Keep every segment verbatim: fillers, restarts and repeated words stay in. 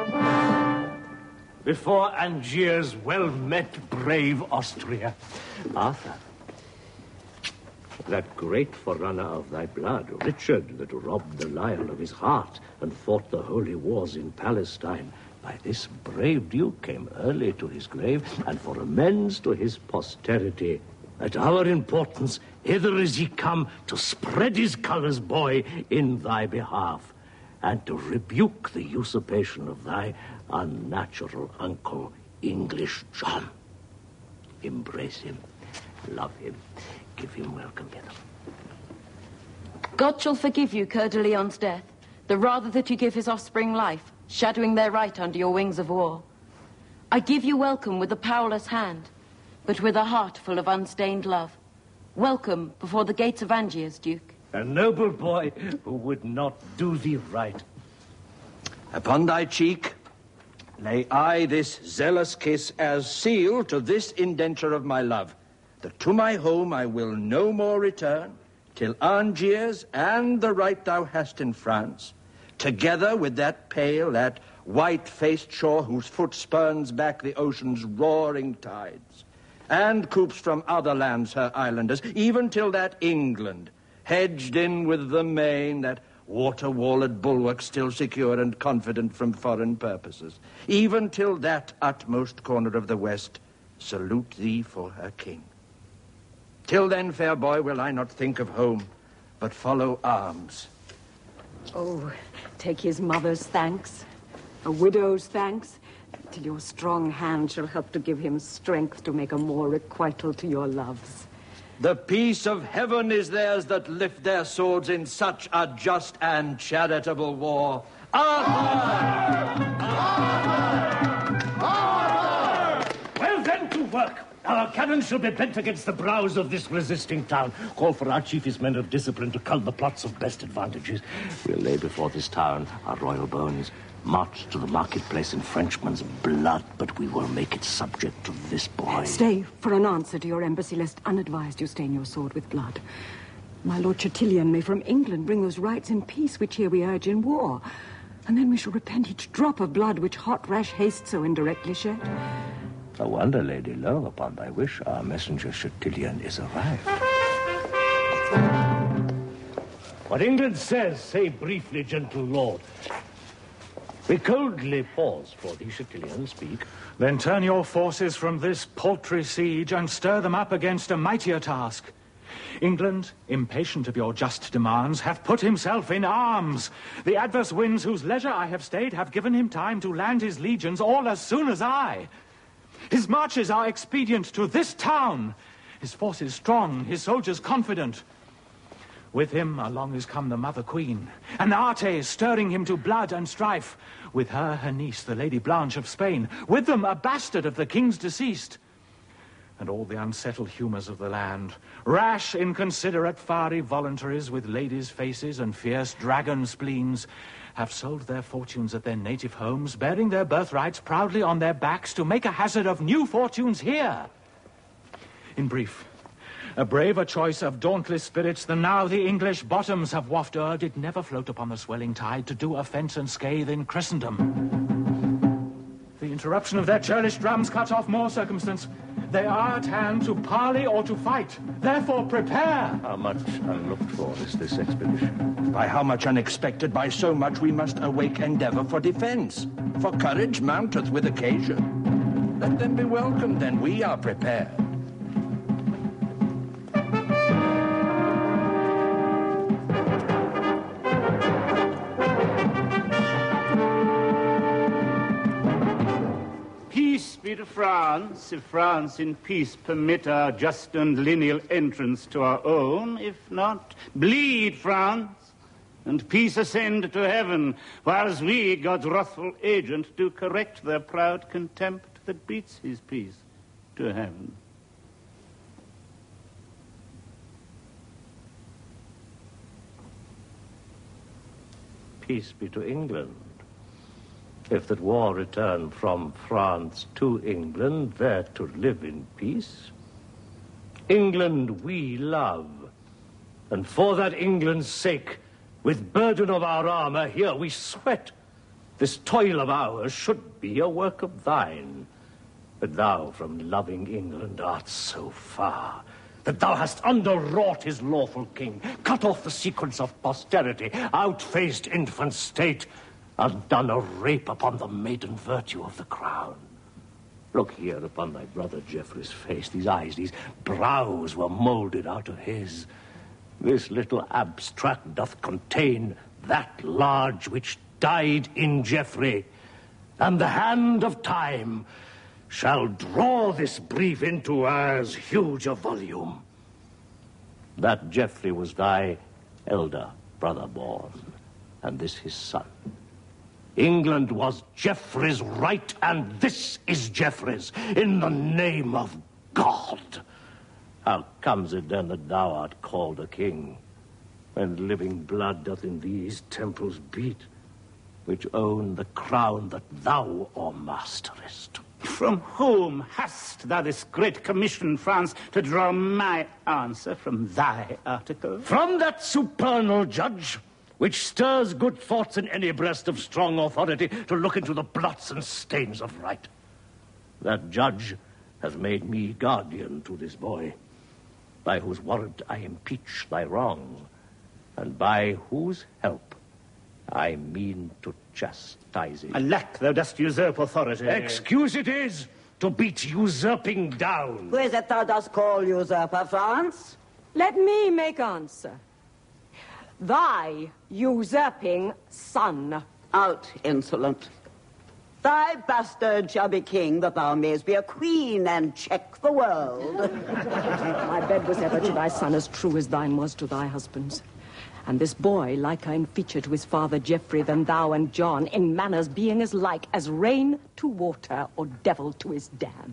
Before Angers, well met, brave Austria. Arthur, that great forerunner of thy blood, Richard, that robbed the lion of his heart and fought the holy wars in Palestine, by this brave duke came early to his grave, and for amends to his posterity, at our importance, hither is he come to spread his colours, boy, in thy behalf, and to rebuke the usurpation of thy unnatural uncle, English John. Embrace him, love him, give him welcome hither. God shall forgive you Coeur de Lion's death, the rather that you give his offspring life, shadowing their right under your wings of war. I give you welcome with a powerless hand, but with a heart full of unstained love. Welcome before the gates of Angiers, Duke. A noble boy who would not do thee right. Upon thy cheek lay I this zealous kiss as seal to this indenture of my love, that to my home I will no more return, till Angiers and the right thou hast in France, together with that pale, that white-faced shore whose foot spurns back the ocean's roaring tides, and coops from other lands her islanders, even till that England, hedged in with the main, that water-walled bulwark still secure and confident from foreign purposes, even till that utmost corner of the west salute thee for her king. Till then, fair boy, will I not think of home, but follow arms. Oh, take his mother's thanks, a widow's thanks, till your strong hand shall help to give him strength to make a more requital to your loves. The peace of heaven is theirs that lift their swords in such a just and charitable war. Arthur! Arthur! Arthur! Well, then, to work. Our cannon shall be bent against the brows of this resisting town. Call for our chiefest men of discipline to cull the plots of best advantages. We'll lay before this town our royal bones, march to the marketplace in Frenchman's blood, but we will make it subject to this boy. Stay for an answer to your embassy, lest unadvised you stain your sword with blood. My Lord Chatillon may from England bring those rights in peace which here we urge in war, and then we shall repent each drop of blood which hot rash haste so indirectly shed. No wonder, Lady, lo, upon thy wish, our messenger Chatillon is arrived. What England says, say briefly, gentle lord. We coldly pause for thee, Chatillon, speak. Then turn your forces from this paltry siege and stir them up against a mightier task. England, impatient of your just demands, hath put himself in arms. The adverse winds whose leisure I have stayed have given him time to land his legions all as soon as I. His marches are expedient to this town. His forces strong, his soldiers confident. With him along is come the mother queen, and Arte stirring him to blood and strife. With her, her niece, the Lady Blanche of Spain. With them, a bastard of the king's deceased. And all the unsettled humours of the land, rash, inconsiderate, fiery voluntaries with ladies' faces and fierce dragon spleens, have sold their fortunes at their native homes, bearing their birthrights proudly on their backs to make a hazard of new fortunes here. In brief, a braver choice of dauntless spirits than now the English bottoms have wafted o'er did never float upon the swelling tide to do offence and scathe in Christendom. The interruption of their churlish drums cuts off more circumstance. They are at hand to parley or to fight. Therefore, prepare. How much unlooked for is this expedition? By how much unexpected, by so much we must awake endeavour for defence. For courage mounteth with occasion. Let them be welcome, then we are prepared. Be to France, if France in peace permit our just and lineal entrance to our own. If not, bleed, France, and peace ascend to heaven, whilst we, God's wrathful agent, do correct their proud contempt that beats his peace to heaven. Peace be to England. If that war return from France to England, there to live in peace. England we love, and for that England's sake, with burden of our armour, here we sweat. This toil of ours should be a work of thine. But thou from loving England art so far that thou hast underwrought his lawful king, cut off the sequence of posterity, outfaced infant state, and done a rape upon the maiden virtue of the crown. Look here upon thy brother Geoffrey's face. These eyes, these brows were moulded out of his. This little abstract doth contain that large which died in Geoffrey, and the hand of time shall draw this brief into as huge a volume. That Geoffrey was thy elder brother born, and this his son. England was Geoffrey's right, and this is Geoffrey's, in the name of God. How comes it then that thou art called a king, when living blood doth in these temples beat, which own the crown that thou o'ermasterest? From whom hast thou this great commission, France, to draw my answer from thy article? From that supernal judge, which stirs good thoughts in any breast of strong authority to look into the blots and stains of right. That judge has made me guardian to this boy, by whose warrant I impeach thy wrong, and by whose help I mean to chastise it. Alack, thou dost usurp authority. Excuse it is to beat usurping down. Who is it thou dost call usurper, France? Let me make answer. Thy usurping son. Out, insolent. Thy bastard shall be king, that thou mayst be a queen and check the world. My bed was ever to thy son as true as thine was to thy husband's. And this boy, liker in feature to his father Geoffrey than thou and John, in manners being as like as rain to water or devil to his dam.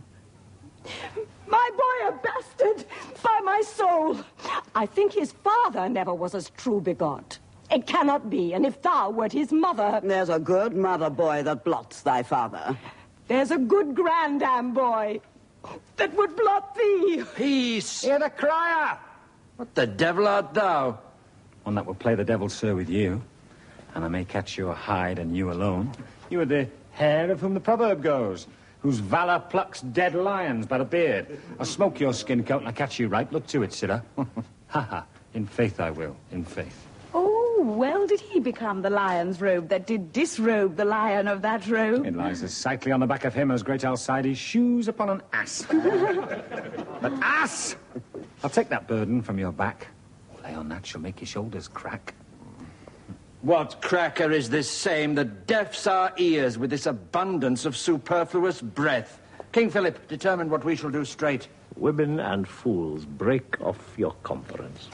My boy a bastard, by my soul. I think his father never was as true begot. It cannot be, and if thou wert his mother... There's a good mother boy that blots thy father. There's a good grandam boy that would blot thee. Peace! Hear the crier! What the devil art thou? One that will play the devil, sir, with you. And I may catch your hide and you alone. You are the hare of whom the proverb goes, whose valour plucks dead lions by the beard. I'll smoke your skin coat and I'll catch you right. Look to it, Sirrah. Ha ha. In faith I will, in faith. Oh, well did he become the lion's robe that did disrobe the lion of that robe. It lies as sightly on the back of him as great Alcides' shoes upon an ass. But ass! I'll take that burden from your back. Lay on that shall make your shoulders crack. What cracker is this same that deafs our ears with this abundance of superfluous breath? King Philip, determine what we shall do straight. Women and fools, break off your conference.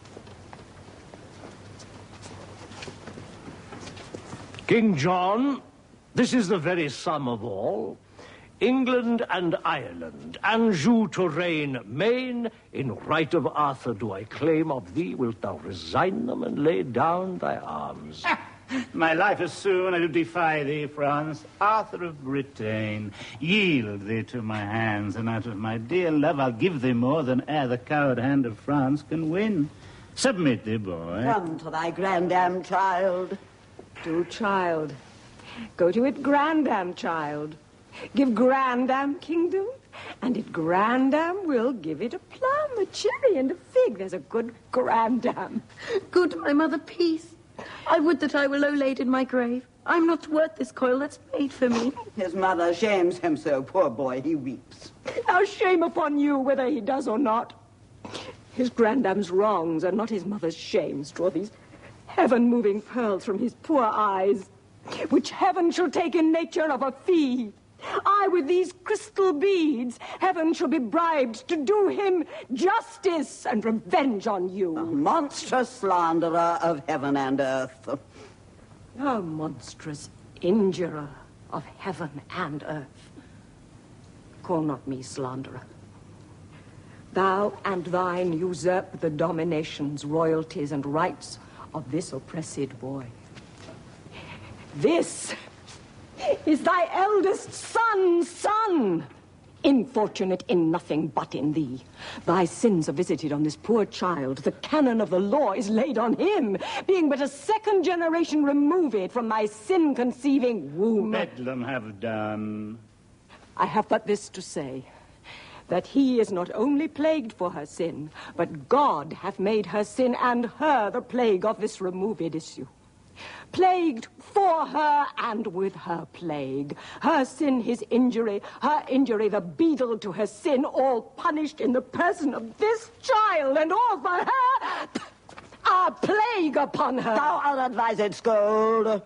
King John, this is the very sum of all. England and Ireland, Anjou to reign, Maine, in right of Arthur do I claim of thee. Wilt thou resign them and lay down thy arms? My life is soon, I do defy thee, France. Arthur of Britain, yield thee to my hands, and out of my dear love I'll give thee more than e'er the coward hand of France can win. Submit thee, boy. Come to thy grandam, child. Do, child. Go to it, grandam, child. Give grandam kingdom, and it grandam will give it a plum, a cherry, and a fig. There's a good grandam. Good, my mother, peace. I would that I were low laid in my grave. I'm not worth this coil that's made for me. His mother shames him so, poor boy, he weeps. Now shame upon you, whether he does or not. His grandam's wrongs and not his mother's shames draw these heaven-moving pearls from his poor eyes, which heaven shall take in nature of a fee. I, with these crystal beads, heaven shall be bribed to do him justice and revenge on you. A monstrous slanderer of heaven and earth. A monstrous injurer of heaven and earth. Call not me slanderer. Thou and thine usurp the dominations, royalties, and rights of this oppressed boy. This is thy eldest son's son. infortunate in nothing but in thee. Thy sins are visited on this poor child. The canon of the law is laid on him, being but a second generation removed from thy sin-conceiving womb. Bedlam have done. I have but this to say, that he is not only plagued for her sin, but God hath made her sin and her the plague of this removed issue. Plagued for her and with her plague. Her sin his injury, her injury the beadle to her sin, all punished in the person of this child, and all for her a plague upon her. Thou art advised, scold.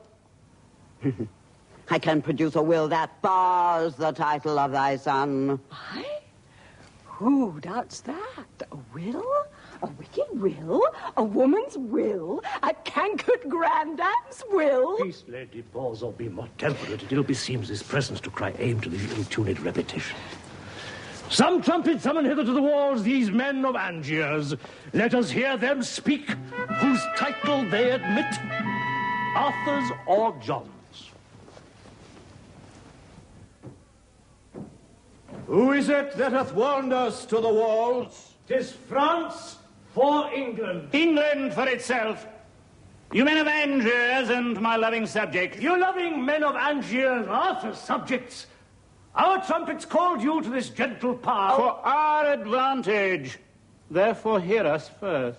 I can produce a will that bars the title of thy son. I? Who doubts that? A will? A wicked will? A woman's will? A cankered grandam's will? Peace, Lady, pause or be more temperate. It ill beseems this presence to cry aim to these ill-tuned repetitions. Some trumpet summon hither to the walls these men of Angiers. Let us hear them speak, whose title they admit, Arthur's or John's. Who is it that hath warned us to the walls? 'Tis France for England. England for itself. You men of Angiers and my loving subjects. You loving men of Angiers, Arthur's subjects. Our trumpets called you to this gentle power. For our advantage. Therefore hear us first.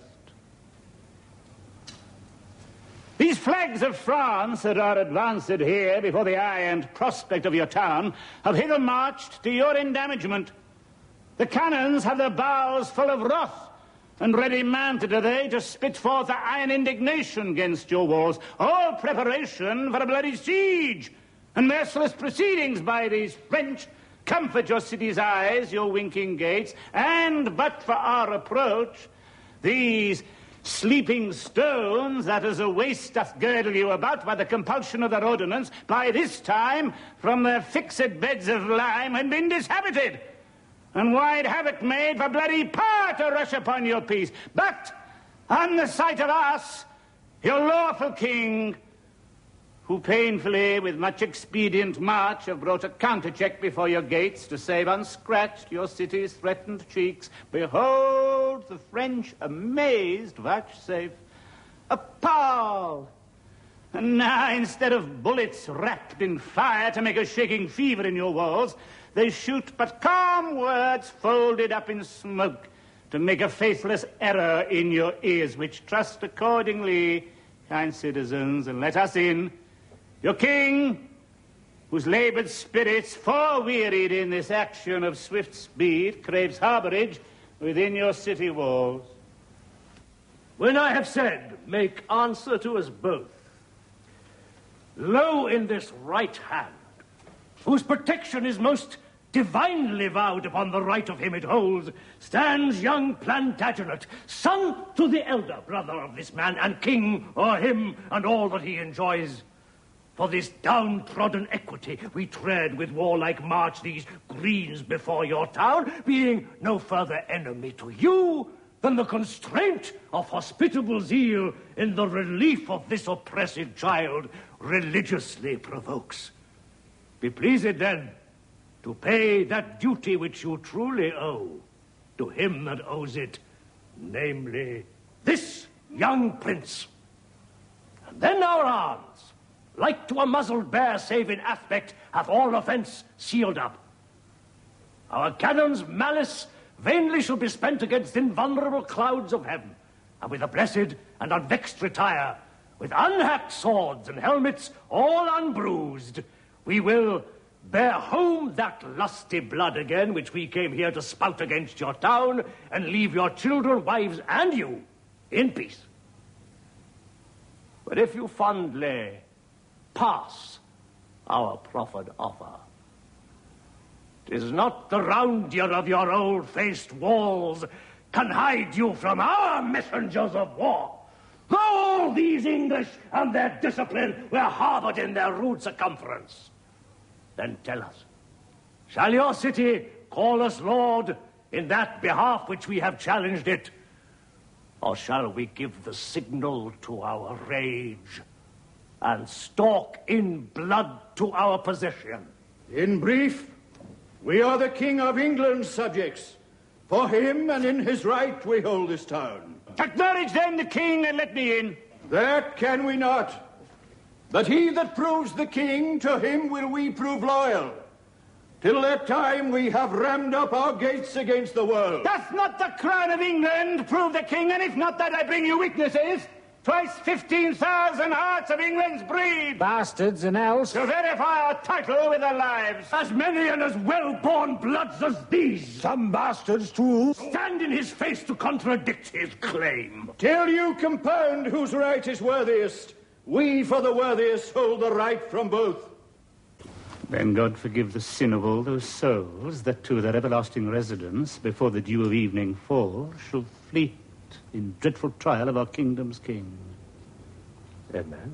These flags of France that are advanced here before the eye and prospect of your town have hither marched to your endamagement. The cannons have their bows full of wrath, and ready mounted are they to spit forth their iron indignation against your walls, all preparation for a bloody siege, and merciless proceedings by these French. Comfort your city's eyes, your winking gates, and but for our approach, these sleeping stones that as a waist doth girdle you about by the compulsion of their ordinance, by this time from their fixed beds of lime had been dishabited, and wide havoc made for bloody power to rush upon your peace. But on the sight of us, your lawful king, who painfully, with much expedient march, have brought a countercheck before your gates to save unscratched your city's threatened cheeks, behold the French amazed vouchsafe, appall. And now, instead of bullets wrapped in fire to make a shaking fever in your walls, they shoot but calm words folded up in smoke to make a faithless error in your ears, which trust accordingly, kind citizens, and let us in. Your king, whose laboured spirits, fore-wearied in this action of swift speed, craves harbourage within your city walls. When I have said, make answer to us both. Lo, in this right hand, whose protection is most divinely vowed upon the right of him it holds, stands young Plantagenet, son to the elder brother of this man, and king o'er him and all that he enjoys. For this downtrodden equity we tread with warlike march these greens before your town, being no further enemy to you than the constraint of hospitable zeal in the relief of this oppressed child religiously provokes. Be pleased then to pay that duty which you truly owe to him that owes it, namely this young prince. And then our arms, like to a muzzled bear, save in aspect, hath all offence sealed up. Our cannons' malice vainly shall be spent against invulnerable clouds of heaven, and with the blessed and unvexed retire, with unhacked swords and helmets all unbruised, we will bear home that lusty blood again which we came here to spout against your town, and leave your children, wives, and you in peace. But if you fondly pass our proffered offer, 'tis not the roundure of your old-faced walls can hide you from our messengers of war. Though all these English and their discipline were harboured in their rude circumference, then tell us, shall your city call us lord in that behalf which we have challenged it, or shall we give the signal to our rage and stalk in blood to our possession? In brief, We are the King of England's subjects. For him and in his right we hold this town. Acknowledge then the king and let me in. That can we not. But he that proves the king, to him will we prove loyal. Till that time we have rammed up our gates against the world. Doth not the crown of England prove the king? And if not that, I bring you witnesses. Twice fifteen thousand hearts of England's breed. Bastards and else. To verify our title with their lives. As many and as well-born bloods as these. Some bastards, too. Stand in his face to contradict his claim. Till you compound whose right is worthiest, we for the worthiest hold the right from both. Then God forgive the sin of all those souls that to their everlasting residence before the dew of evening fall shall fleet in dreadful trial of our kingdom's king. Amen.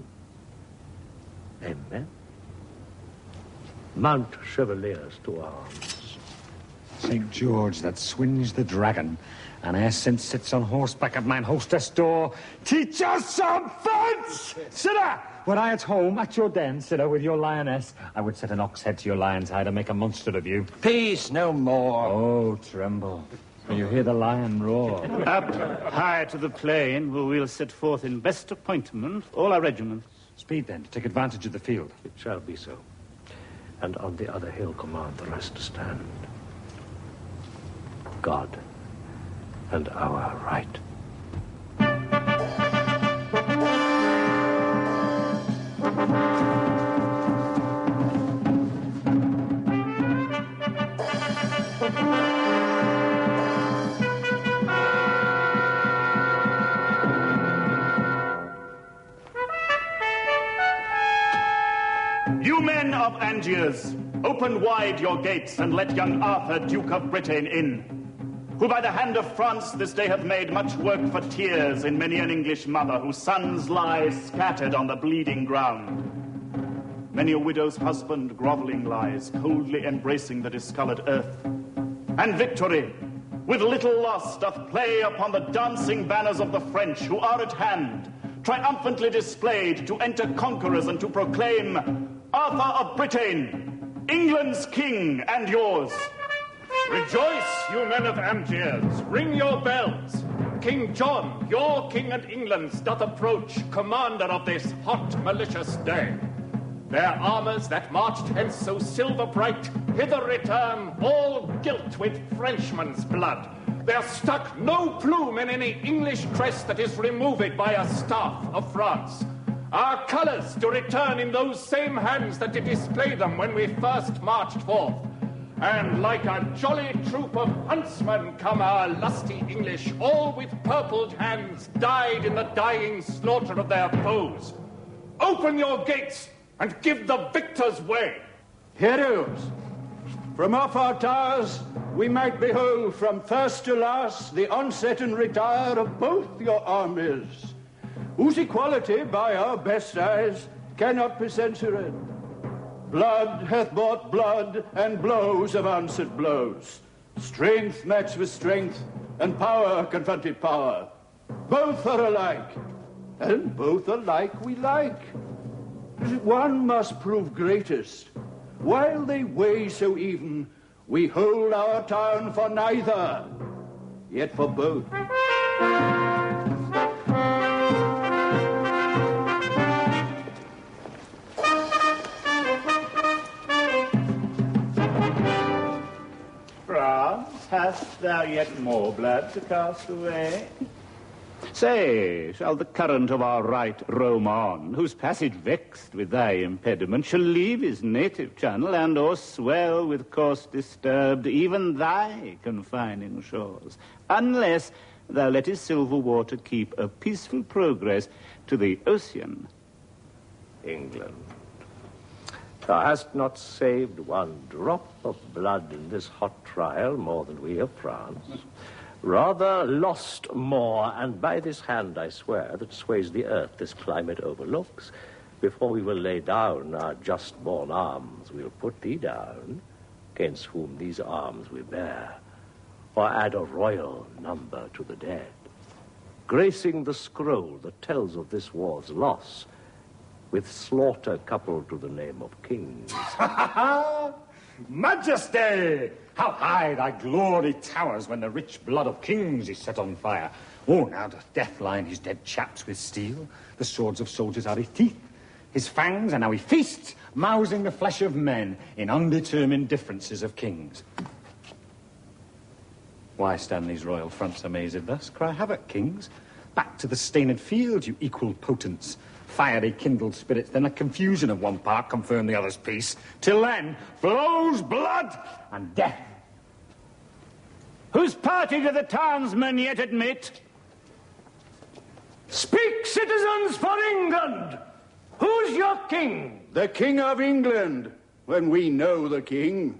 Amen. Mount, chevaliers, to arms. Saint George that swings the dragon, and e'er since sits on horseback at mine hostess door, teach us some fence! Sirrah, were I at home at your den, sirrah, with your lioness, I would set an ox head to your lion's hide and make a monster of you. Peace, no more. Oh, tremble, when you hear the lion roar. Up high to the plain, where we'll set forth in best appointment all our regiments. Speed, then, to take advantage of the field. It shall be so. And on the other hill command the rest to stand. God and our right. You men of Angiers, open wide your gates and let young Arthur, Duke of Britain, in, who by the hand of France this day hath made much work for tears in many an English mother whose sons lie scattered on the bleeding ground. Many a widow's husband grovelling lies, coldly embracing the discoloured earth. And victory, with little loss, doth play upon the dancing banners of the French who are at hand, triumphantly displayed to enter conquerors and to proclaim Arthur of Britain, England's king and yours. Rejoice, you men of Angiers, ring your bells. King John, your king and England's, doth approach, commander of this hot, malicious day. Their armours that marched hence so silver bright, hither return, all gilt with Frenchman's blood. There stuck no plume in any English crest that is removed by a staff of France. Our colours do return in those same hands that did display them when we first marched forth. And like a jolly troop of huntsmen come our lusty English, all with purpled hands, dyed in the dying slaughter of their foes. Open your gates and give the victors way. Heroes, from off our towers we might behold from first to last the onset and retire of both your armies, whose equality by our best eyes cannot be censured. Blood hath bought blood, and blows have answered blows. Strength matched with strength, and power confronted power. Both are alike, and both alike we like. One must prove greatest. While they weigh so even, we hold our town for neither, yet for both. France, hast thou yet more blood to cast away? Say, shall the current of our right roam on, whose passage vexed with thy impediment shall leave his native channel, and or swell with course disturbed even thy confining shores, unless thou let his silver water keep a peaceful progress to the ocean? England, thou hast not saved one drop of blood in this hot trial more than we of France. Rather lost more, and by this hand I swear that sways the earth this climate overlooks, before we will lay down our just-born arms, we'll put thee down, against whom these arms we bear, or add a royal number to the dead, gracing the scroll that tells of this war's loss, with slaughter coupled to the name of kings. Majesty! How high thy glory towers when the rich blood of kings is set on fire. Oh, now doth death line his dead chaps with steel. The swords of soldiers are his teeth. His fangs are now he feasts, mousing the flesh of men in undetermined differences of kings. Why stand these royal fronts amazed thus? Cry havoc, kings. Back to the stained field, you equal potents. Fiery kindled spirits, then a confusion of one part confirm the other's peace. Till then, flows blood and death. Whose party do the townsmen yet admit? Speak, citizens, for England! Who's your king? The King of England, when we know the king.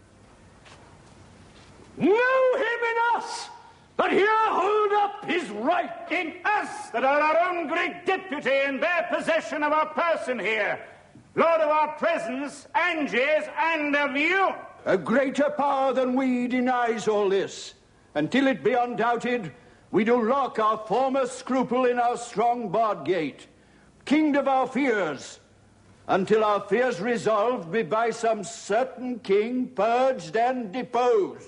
Know him in us, but here hold up his right. In us that are our own great deputy and bear possession of our person here, lord of our presence, Angiers, and of you. A greater power than we denies all this. Until it be undoubted, we do lock our former scruple in our strong barred gate, kinged of our fears, until our fears resolved be by some certain king purged and deposed.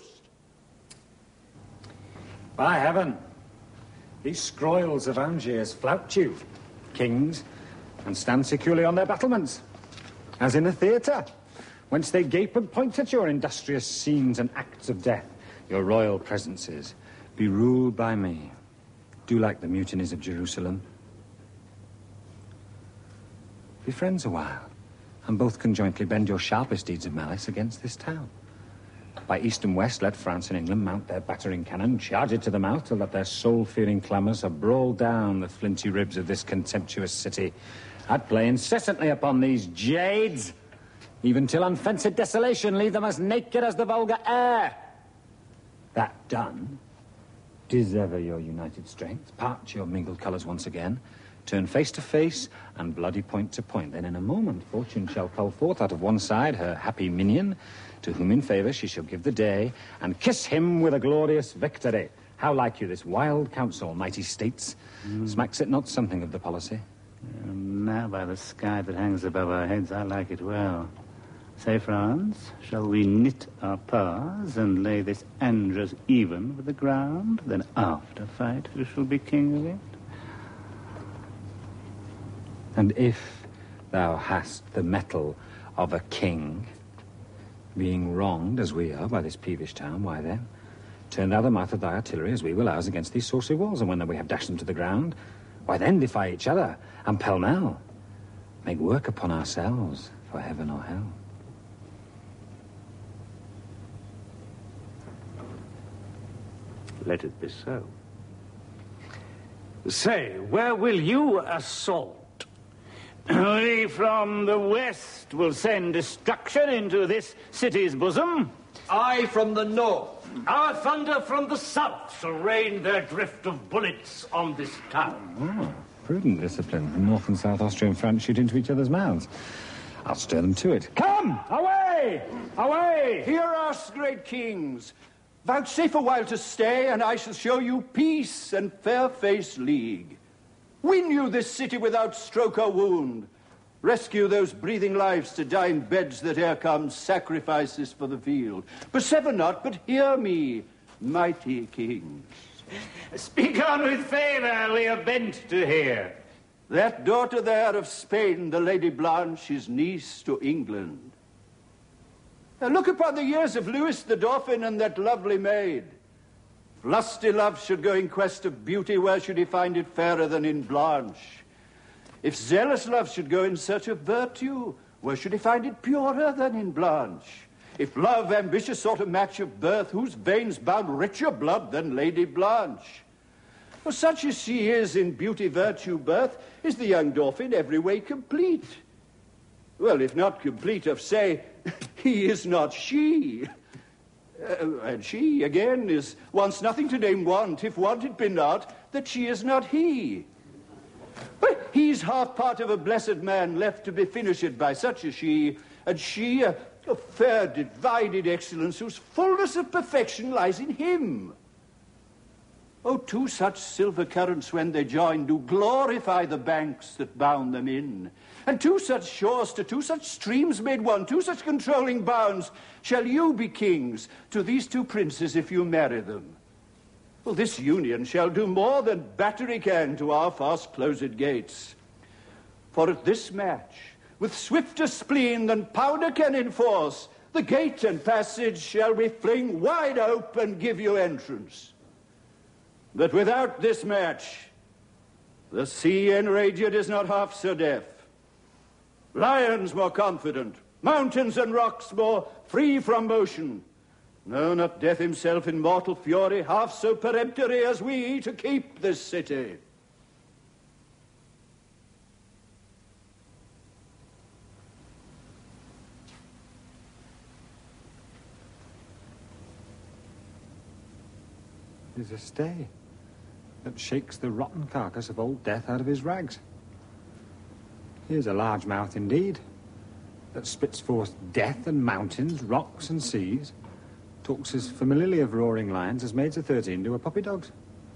By heaven, these scroils of Angiers flout you, kings, and stand securely on their battlements, as in a theatre, whence they gape and point at your industrious scenes and acts of death. Your royal presences be ruled by me. Do like the mutinies of Jerusalem. Be friends a while, and both conjointly bend your sharpest deeds of malice against this town. By east and west, let France and England mount their battering cannon, charge it to the mouth, till that their soul-fearing clamours have brawled down the flinty ribs of this contemptuous city. I'd play incessantly upon these jades, even till unfenced desolation leave them as naked as the vulgar air. That done, dissever your united strength, part your mingled colours once again, turn face to face, and bloody point to point. Then in a moment fortune shall cull forth out of one side her happy minion, to whom in favour she shall give the day, and kiss him with a glorious victory. How like you this wild council, mighty states? Mm. Smacks it not something of the policy? Um, now by the sky that hangs above our heads, I like it well. Say, France, shall we knit our powers and lay this Andres even with the ground? Then after fight, who shall be king of it? And if thou hast the mettle of a king, being wronged as we are by this peevish town, why then, turn thou the mouth of thy artillery as we will ours against these saucy walls, and when we have dashed them to the ground, why then defy each other, and pell-mell make work upon ourselves for heaven or hell. Let it be so. Say, where will you assault? We from the west will send destruction into this city's bosom. I from the north. Our thunder from the south shall rain their drift of bullets on this town. Oh, prudent discipline. North and South Austria and France shoot into each other's mouths. I'll stir them to it. Come! Away! Away! Hear us, great kings. Vouchsafe a while to stay, and I shall show you peace and fair-faced league. Win you this city without stroke or wound. Rescue those breathing lives to die in beds that ere come sacrifices for the field. Persever not, but hear me, mighty kings. Speak on with favour, we are bent to hear. That daughter there of Spain, the Lady Blanche, is niece to England. Now look upon the years of Louis the Dauphin and that lovely maid. If lusty love should go in quest of beauty, where should he find it fairer than in Blanche? If zealous love should go in search of virtue, where should he find it purer than in Blanche? If love ambitious sought a match of birth, whose veins bound richer blood than Lady Blanche? For such as she is in beauty, virtue, birth, is the young Dauphin every way complete. Well, if not complete of say, he is not she. Uh, and she, again, is wants nothing to name want, if want it be not, that she is not he. But he's half part of a blessed man left to be finished by such as she, and she, a, a fair divided excellence whose fullness of perfection lies in him. Oh, two such silver currents when they join do glorify the banks that bound them in, And two such shores to two such streams made one, two such controlling bounds, shall you be kings to these two princes if you marry them. Well, this union shall do more than battery can to our fast-closed gates. For at this match, with swifter spleen than powder can enforce, the gate and passage shall we fling wide open and give you entrance. But without this match, the sea enraged is not half so deaf. Lions more confident, mountains and rocks more free from motion. No, not death himself in mortal fury, half so peremptory as we to keep this city. There's a stay that shakes the rotten carcass of old Death out of his rags. Here's a large mouth indeed, that spits forth death and mountains, rocks and seas, talks as familiarly of roaring lions as maids of thirteen do of puppy dogs.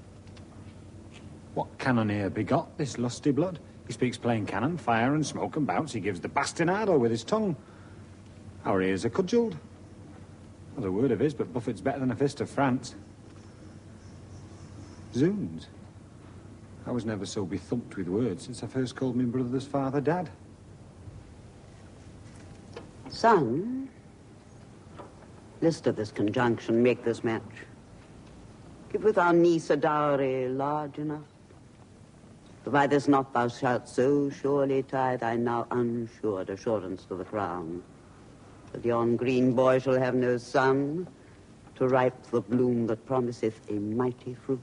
What cannoneer begot this lusty blood? He speaks plain cannon, fire and smoke and bounce. He gives the bastinado with his tongue. Our ears are cudgelled. Not a word of his, but Buffett's better than a fist of France. Zoons. I was never so bethumped with words since I first called my brother's father Dad. Son, list of this conjunction, make this match. Give with our niece a dowry large enough. For by this knot thou shalt so surely tie thy now unsured assurance to the crown, that yon green boy shall have no son to ripe the bloom that promiseth a mighty fruit.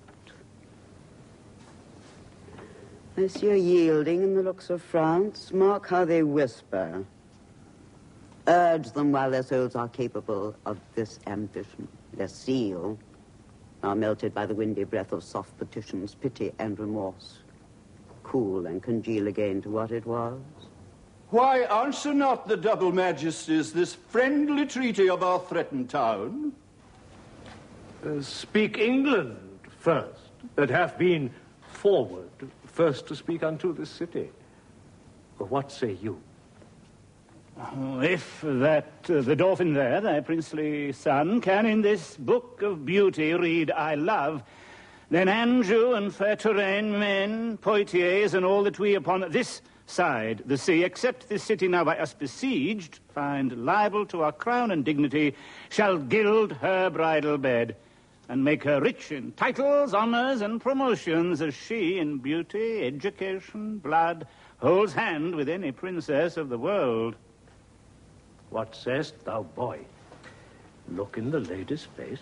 I see a yielding in the looks of France. Mark how they whisper. Urge them while their souls are capable of this ambition. Their zeal, now melted by the windy breath of soft petitions, pity and remorse, cool and congeal again to what it was. Why answer not the double majesties this friendly treaty of our threatened town? Uh, speak England first, that hath been forward first to speak unto this city. What say you? Oh, if that uh, the Dauphin there, thy princely son, can in this book of beauty read I love, then Anjou and fair Touraine men, Poitiers, and all that we upon this side the sea, except this city now by us besieged, find liable to our crown and dignity, shall gild her bridal bed, and make her rich in titles, honors, and promotions, as she in beauty, education, blood, holds hand with any princess of the world. What sayest thou, boy? Look in the lady's face.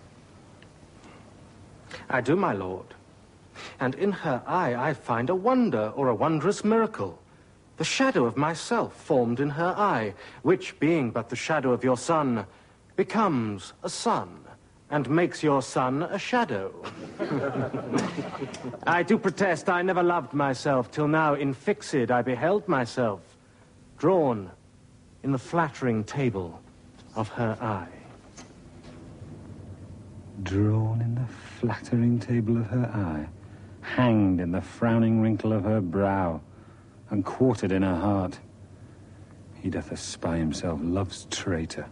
I do, my lord. And in her eye I find a wonder or a wondrous miracle. The shadow of myself formed in her eye, which, being but the shadow of your son, becomes a sun, and makes your son a shadow. I do protest I never loved myself, till now in fixed I beheld myself, drawn in the flattering table of her eye. Drawn in the flattering table of her eye, hanged in the frowning wrinkle of her brow, and quartered in her heart. He doth espy himself love's traitor.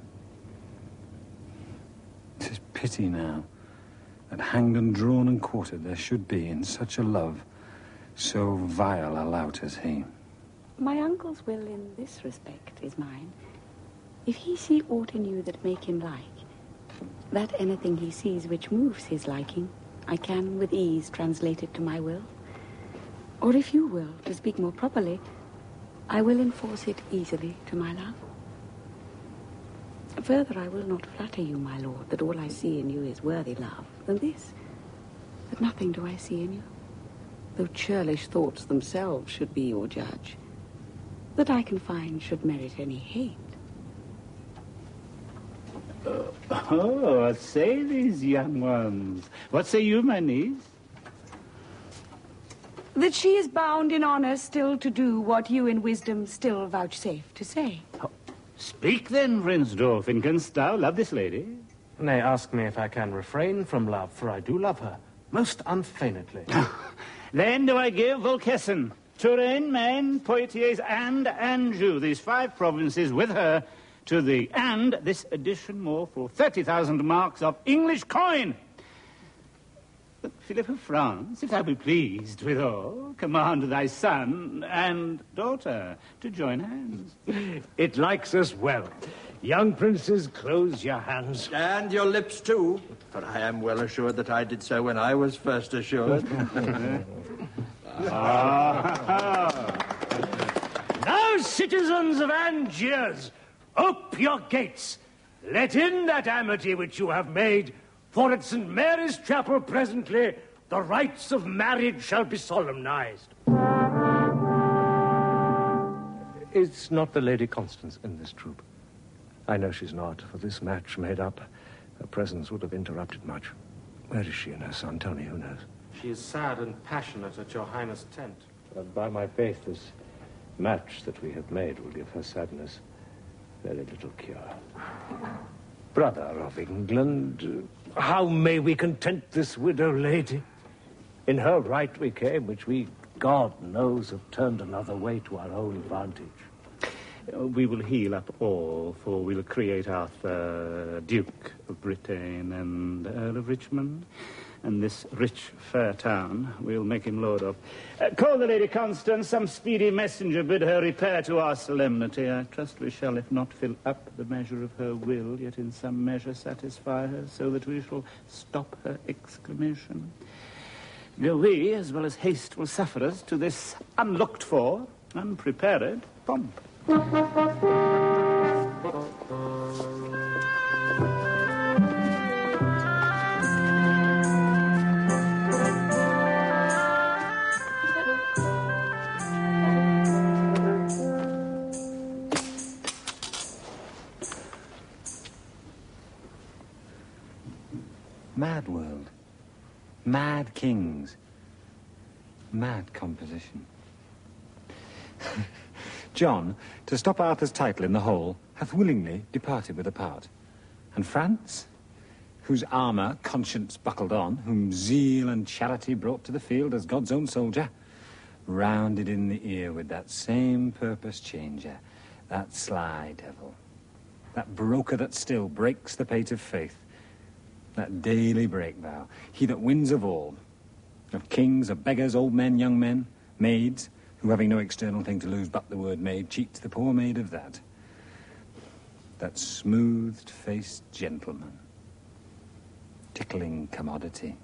'Tis pity now, that hanged and drawn and quartered there should be in such a love, so vile a lout as he. My uncle's will in this respect is mine. If he see aught in you that make him like, that anything he sees which moves his liking, I can with ease translate it to my will. Or if you will, to speak more properly, I will enforce it easily to my love. Further, I will not flatter you, my lord, that all I see in you is worthy love, than this, that nothing do I see in you, though churlish thoughts themselves should be your judge, that I can find should merit any hate. Uh, oh, what say these young ones? What say you, my niece? That she is bound in honor still to do what you in wisdom still vouchsafe to say. Oh, speak then, Prince Dauphin. Canst thou love this lady? Nay, ask me if I can refrain from love, for I do love her, most unfeignedly. Then do I give Volquessen Touraine, Maine, Poitiers, and Anjou. These five provinces with her to thee. And this addition more for thirty thousand marks of English coin. But, Philip of France, if thou be pleased withal, command thy son and daughter to join hands. It likes us well. Young princes, close your hands. And your lips, too, for I am well assured that I did so when I was first assured. Now, citizens of Angiers, ope your gates. Let in that amity which you have made, for at Saint Mary's Chapel presently the rites of marriage shall be solemnized. Is not the Lady Constance in this troop? I know she's not, for this match made up, her presence would have interrupted much. Where is she and her son, Tony? Who knows? She is sad and passionate at your highness' tent. But by my faith, this match that we have made will give her sadness very little cure. Brother of England, how may we content this widow lady? In her right we came, which we, God knows, have turned another way to our own advantage. We will heal up all, for we'll create Arthur Duke of Britain and Earl of Richmond, and this rich, fair town we'll make him lord of. Uh, call the Lady Constance, some speedy messenger bid her repair to our solemnity. I trust we shall, if not fill up the measure of her will, yet in some measure satisfy her, so that we shall stop her exclamation. Go we, as well as haste will suffer us, to this unlooked-for, unprepared pomp. Mad world. Mad kings. Mad composition. John, to stop Arthur's title in the hall, hath willingly departed with a part. And France, whose armour conscience buckled on, whom zeal and charity brought to the field as God's own soldier, rounded in the ear with that same purpose changer, that sly devil, that broker that still breaks the pate of faith, that daily break vow, he that wins of all, of kings, of beggars, old men, young men, maids, who, having no external thing to lose but the word maid, cheats the poor maid of that. That smoothed-faced gentleman. Tickling commodity.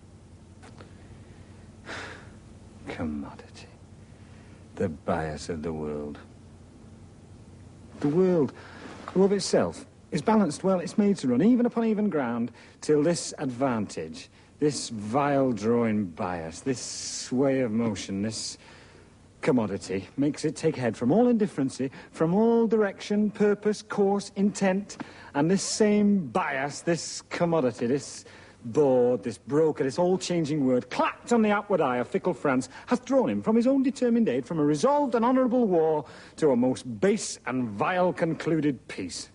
Commodity. The bias of the world. The world, of itself, is balanced well, it's made to run, even upon even ground, till this advantage, this vile drawing bias, this sway of motion, this commodity, makes it take head from all indifferency, from all direction, purpose, course, intent, and this same bias, this commodity, this board, this broker, this all-changing word, clapped on the outward eye of fickle France, hath drawn him from his own determined aid, from a resolved and honourable war, to a most base and vile concluded peace.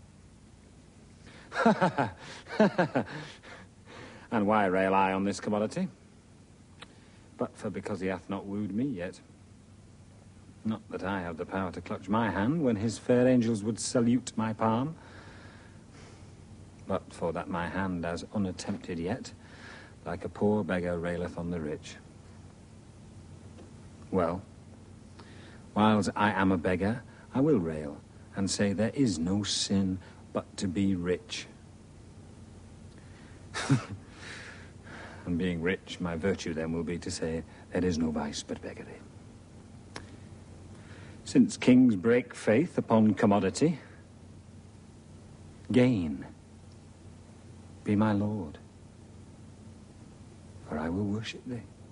And why rail I on this commodity? But for because he hath not wooed me yet. Not that I have the power to clutch my hand when his fair angels would salute my palm, but for that my hand as unattempted yet, like a poor beggar raileth on the rich. Well, whiles I am a beggar, I will rail, and say there is no sin but to be rich. And being rich, my virtue then will be to say there is no vice but beggary. Since kings break faith upon commodity, gain, be my lord, for I will worship thee.